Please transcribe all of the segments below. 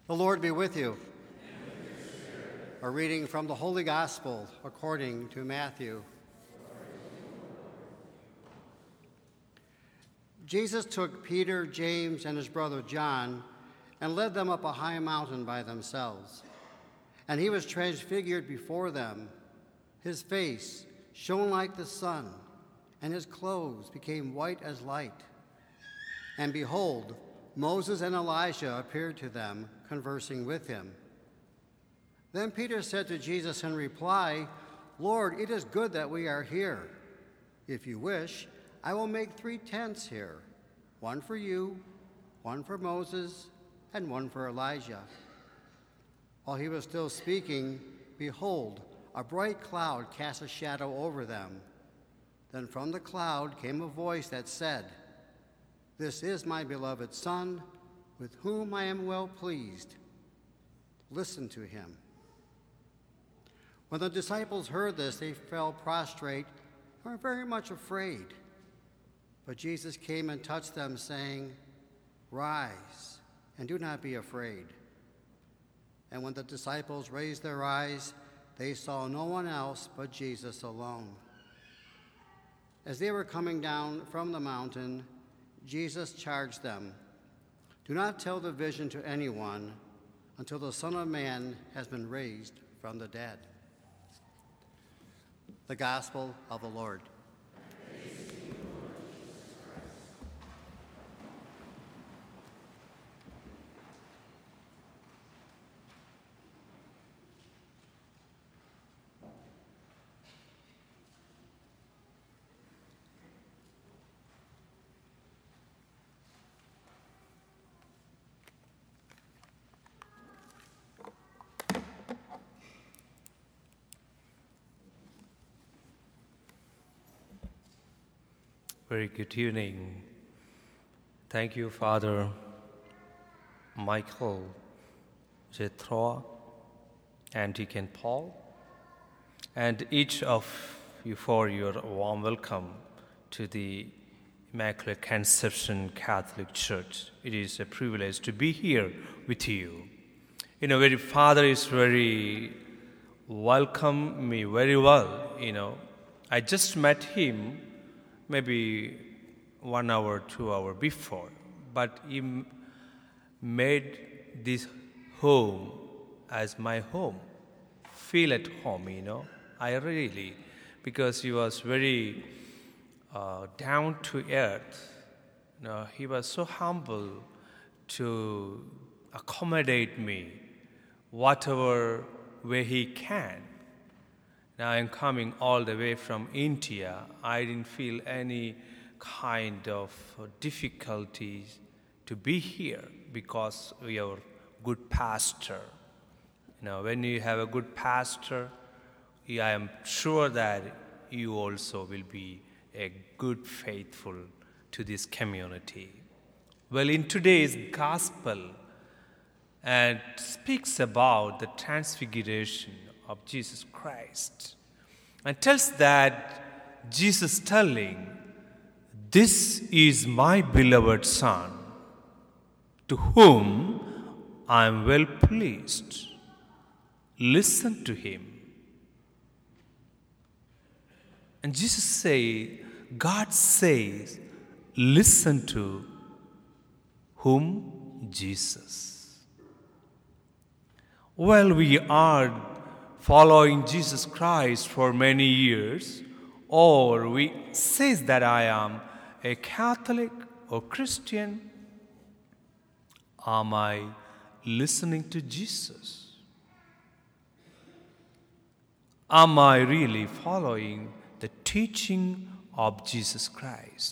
The Lord be with you. A reading from the Holy Gospel according to Matthew. Jesus took Peter, James, and his brother John and led them up a high mountain by themselves. And he was transfigured before them. His face shone like the sun, and his clothes became white as light. And behold, Moses and Elijah appeared to them, conversing with him. Then Peter said to Jesus in reply, "Lord, it is good that we are here. If you wish, I will make 3 tents here, one for you, one for Moses, and one for Elijah." While he was still speaking, behold, a bright cloud cast a shadow over them. Then from the cloud came a voice that said, "This is my beloved Son, with whom I am well pleased. Listen to him." When the disciples heard this, they fell prostrate and were very much afraid. But Jesus came and touched them, saying, "Rise, and do not be afraid." And when the disciples raised their eyes, they saw no one else but Jesus alone. As they were coming down from the mountain, Jesus charged them, "Do not tell the vision to anyone until the Son of Man has been raised from the dead." The Gospel of the Lord. Very good evening. Thank you, Father Michael, Jethro, and Deacon Paul, and each of you for your warm welcome to the Immaculate Conception Catholic Church. It is a privilege to be here with you. Very Father is very welcome me very well. I just met him maybe 1 hour, 2 hours before, but he made this home as my home. Feel at home, I really, because he was very down to earth. He was so humble to accommodate me, whatever way he can. Now I'm coming all the way from India. I didn't feel any kind of difficulties to be here because we have a good pastor. When you have a good pastor, I am sure that you also will be a good faithful to this community. Well, in today's gospel, it speaks about the transfiguration of Jesus Christ, and tells that Jesus telling, "This is my beloved Son, to whom I am well pleased. Listen to him." And God says, listen to whom? Jesus. Well, we are following Jesus Christ for many years, or we say that I am a Catholic or Christian, am I listening to Jesus? Am I really following the teaching of Jesus Christ?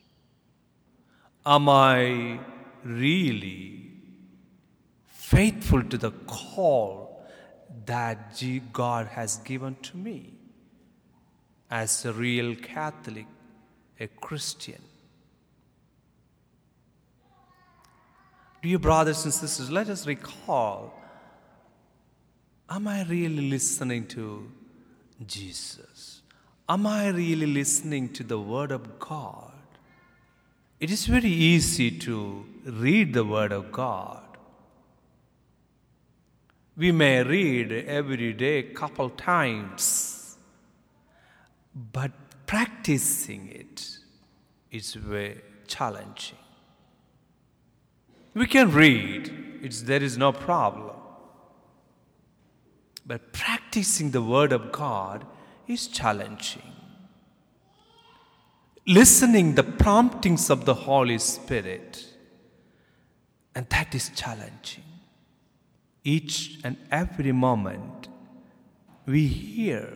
Am I really faithful to the call that God has given to me as a real Catholic, a Christian? Dear brothers and sisters, let us recall, am I really listening to Jesus? Am I really listening to the Word of God? It is very easy to read the Word of God, We may read every day couple times, but practicing it is very challenging. We can read, there is no problem. But practicing the Word of God is challenging. Listening the promptings of the Holy Spirit, and that is challenging. Each and every moment we hear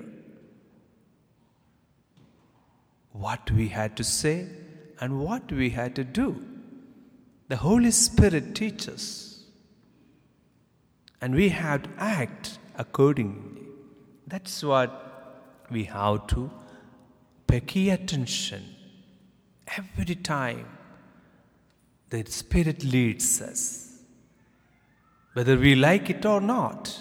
what we had to say and what we had to do. The Holy Spirit teaches, and we have to act accordingly. That's what we have to pay key attention. Every time the Spirit leads us, whether we like it or not,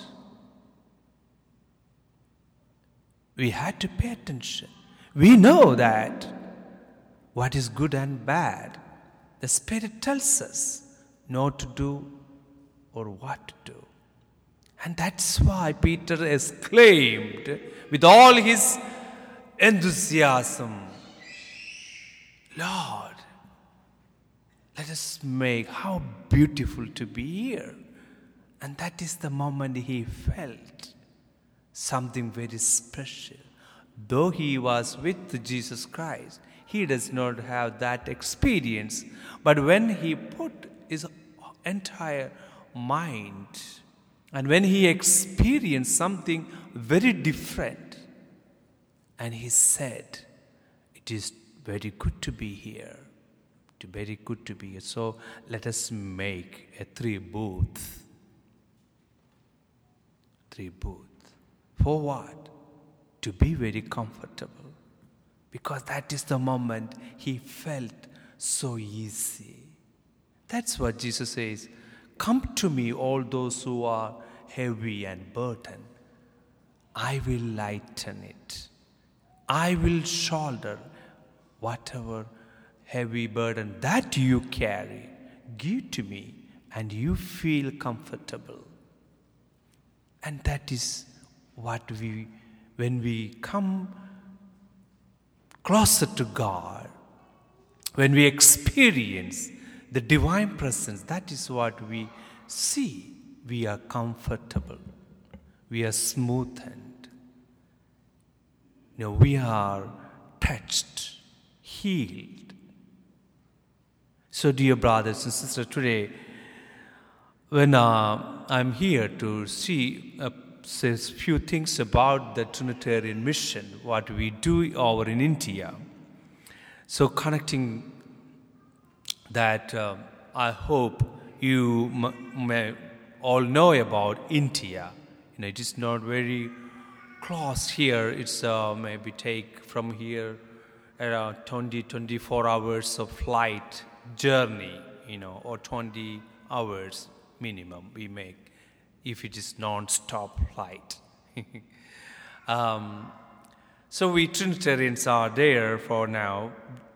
we had to pay attention. We know that what is good and bad, the Spirit tells us not to do or what to do. And that's why Peter exclaimed with all his enthusiasm, Lord, let us make how beautiful to be here. And that is the moment he felt something very special. Though he was with Jesus Christ, he does not have that experience. But when he put his entire mind and when he experienced something very different, and he said, it is very good to be here. Very good to be here. So let us make a 3 booth. 3 booth. For what? To be very comfortable. Because that is the moment he felt so easy. That's what Jesus says. Come to me, all those who are heavy and burdened. I will lighten it. I will shoulder whatever heavy burden that you carry. Give to me and you feel comfortable. And that is what when we come closer to God, when we experience the divine presence, that is what we see. We are comfortable. We are smoothened. We are touched, healed. So, dear brothers and sisters, today, when I'm here to say a few things about the Trinitarian mission, what we do over in India. So, connecting that, I hope you may all know about India. It is not very close here. It's maybe take from here around 24 hours of flight journey, or 20 hours minimum we make if it is non-stop flight. So we Trinitarians are there for now.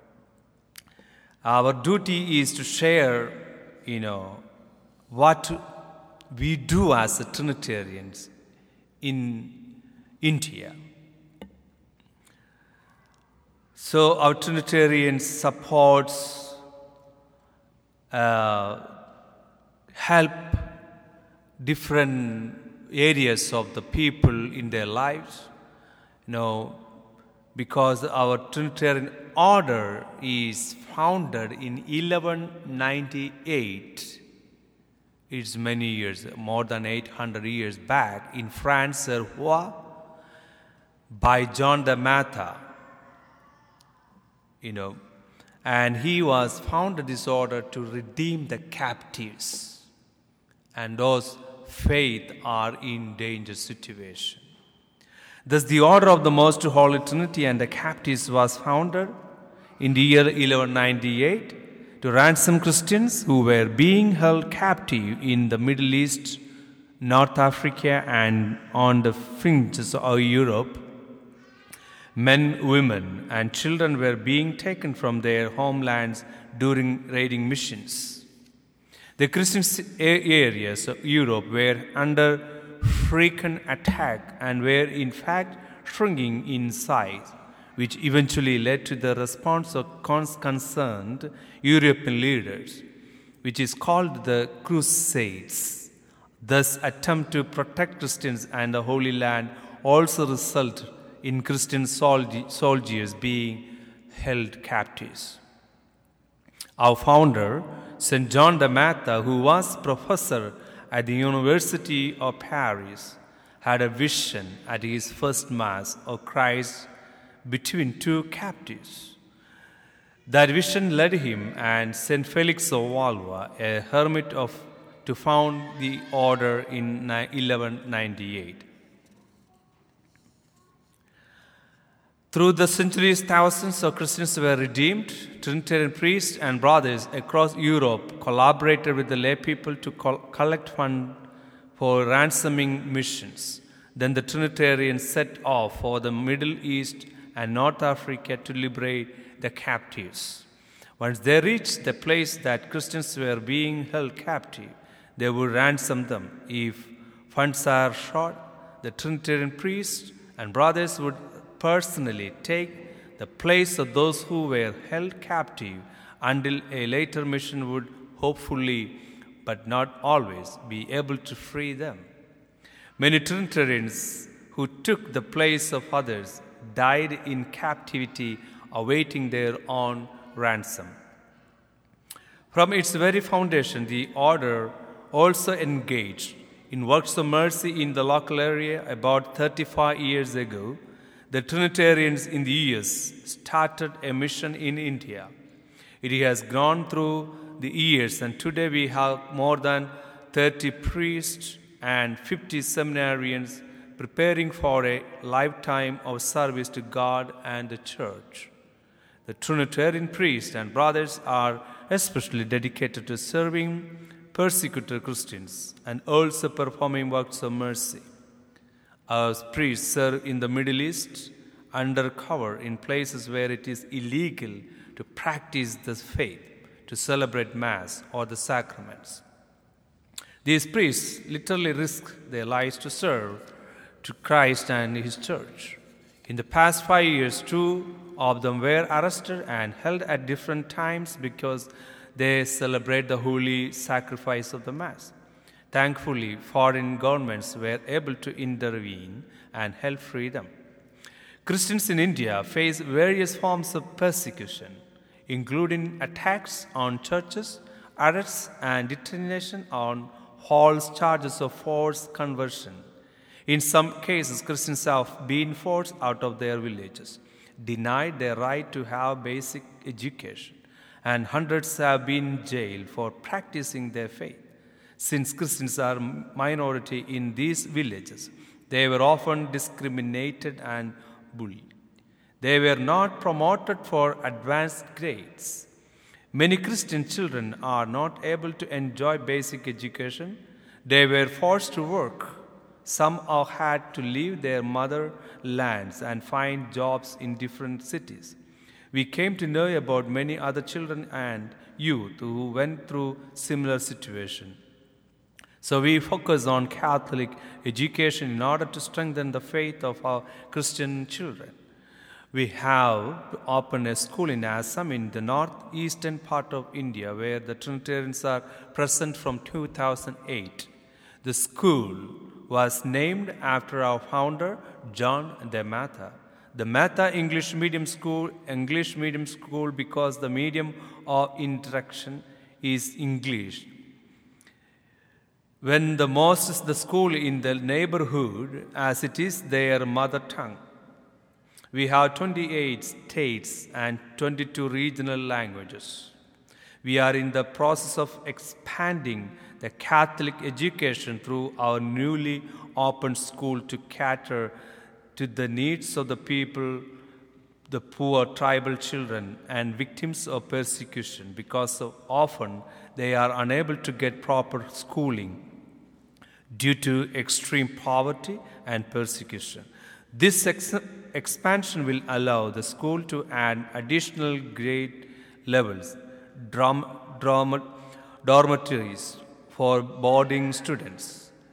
Our duty is to share, what we do as Trinitarians in India. So our Trinitarian supports help different areas of the people in their lives, because our Trinitarian order is founded in 1198. It's many years, more than 800 years back in France, by John de Matha, and he was founded this order to redeem the captives and those faith are in danger situation. Thus the order of the Most Holy Trinity and the captives was founded in the year 1198 to ransom Christians who were being held captive in the Middle East, North Africa and on the fringes of Europe. Men, women, and children were being taken from their homelands during raiding missions. The Christian areas of Europe were under frequent attack and were in fact shrinking in size, which eventually led to the response of concerned European leaders, which is called the Crusades. Thus, attempt to protect Christians and the Holy Land also result in Christian soldiers being held captives. Our founder, St. John de Matha, who was professor at the University of Paris, had a vision at his first Mass of Christ between two captives. That vision led him and St. Felix of Valois, a hermit, to found the order in 1198. Through the centuries, thousands of Christians were redeemed. Trinitarian priests and brothers across Europe collaborated with the lay people to collect funds for ransoming missions. Then the Trinitarians set off for the Middle East and North Africa to liberate the captives. Once they reached the place that Christians were being held captive, they would ransom them. If funds are short, the Trinitarian priests and brothers would personally take the place of those who were held captive until a later mission would hopefully, but not always, be able to free them. Many Trinitarians who took the place of others died in captivity awaiting their own ransom. From its very foundation, the order also engaged in works of mercy in the local area. About 35 years ago, the Trinitarians in the US started a mission in India. It has grown through the years, and today we have more than 30 priests and 50 seminarians preparing for a lifetime of service to God and the Church. The Trinitarian priests and brothers are especially dedicated to serving persecuted Christians and also performing works of mercy. Our priests serve in the Middle East undercover in places where it is illegal to practice the faith, to celebrate Mass or the sacraments. These priests literally risk their lives to serve to Christ and His Church. In the past 5 years, 2 of them were arrested and held at different times because they celebrate the holy sacrifice of the Mass. Thankfully, foreign governments were able to intervene and help free them. Christians in India face various forms of persecution, including attacks on churches, arrests, and detention on false charges of forced conversion. In some cases, Christians have been forced out of their villages, denied their right to have basic education, and hundreds have been jailed for practicing their faith. Since Christians are minority in these villages, they were often discriminated and bullied. They were not promoted for advanced grades. Many Christian children are not able to enjoy basic education. They were forced to work. Some have had to leave their motherlands and find jobs in different cities. We came to know about many other children and youth who went through similar situations. So we focus on Catholic education in order to strengthen the faith of our Christian children. We have opened a school in Assam in the northeastern part of India where the Trinitarians are present from 2008. The school was named after our founder, John de Matha. The Matha English medium school because the medium of interaction is English. When most is the school in the neighborhood as it is their mother tongue. We have 28 states and 22 regional languages. We are in the process of expanding the Catholic education through our newly opened school to cater to the needs of the people, the poor tribal children and victims of persecution because so often they are unable to get proper schooling due to extreme poverty and persecution. This expansion will allow the school to add additional grade levels, dormitories for boarding students,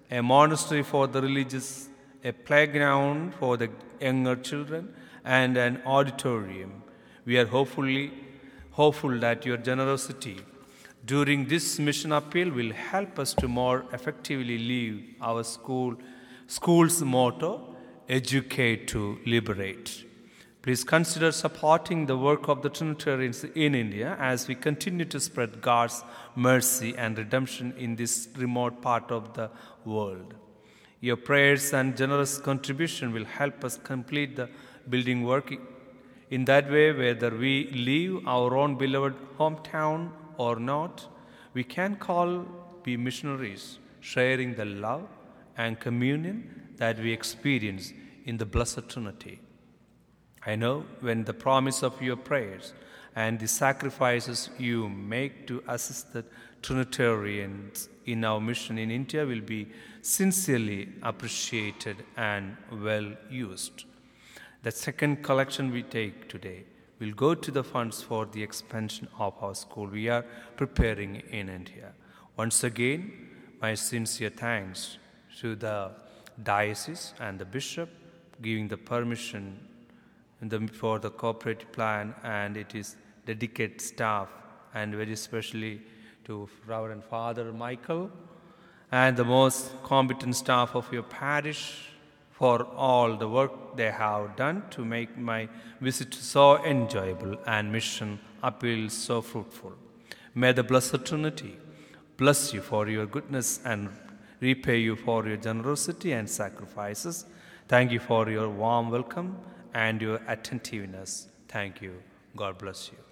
a monastery for the religious, a playground for the younger children, and an auditorium. We are hopeful that your generosity during this mission appeal will help us to more effectively live our school's motto, educate to liberate. Please consider supporting the work of the Trinitarians in India as we continue to spread God's mercy and redemption in this remote part of the world. Your prayers and generous contribution will help us complete the building work. In that way, whether we leave our own beloved hometown or not, we can be missionaries, sharing the love and communion that we experience in the Blessed Trinity. I know when the promise of your prayers and the sacrifices you make to assist the Trinitarians in our mission in India will be sincerely appreciated and well used. The second collection we take today will go to the funds for the expansion of our school we are preparing in India. Once again, my sincere thanks to the diocese and the bishop giving the permission for the cooperative plan, and it is dedicated staff, and very especially to Reverend Father Michael and the most competent staff of your parish for all the work they have done to make my visit so enjoyable and mission appeal so fruitful. May the Blessed Trinity bless you for your goodness and repay you for your generosity and sacrifices. Thank you for your warm welcome and your attentiveness. Thank you. God bless you.